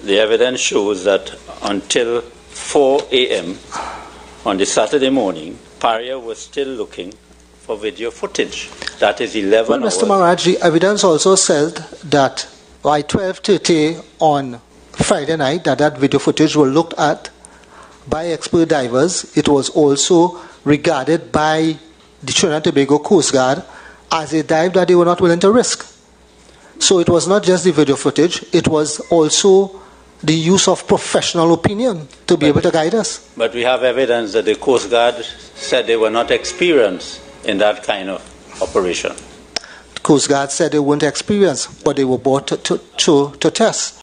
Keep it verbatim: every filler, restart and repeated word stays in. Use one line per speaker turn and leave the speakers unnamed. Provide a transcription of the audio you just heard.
the evidence shows that until four A M on the Saturday morning, Paria was still looking for video footage. That is eleven
well,
hours.
Mister Maraj, the evidence also said that by twelve thirty on Friday night, that that video footage was looked at by expert divers. It was also regarded by the Trinidad and Tobago Coast Guard as a dive that they were not willing to risk. So it was not just the video footage, it was also the use of professional opinion to be
but,
able to guide us.
But we have evidence that the Coast Guard said they were not experienced in that kind of operation.
The Coast Guard said they weren't experienced, but they were brought to, to, to, to test.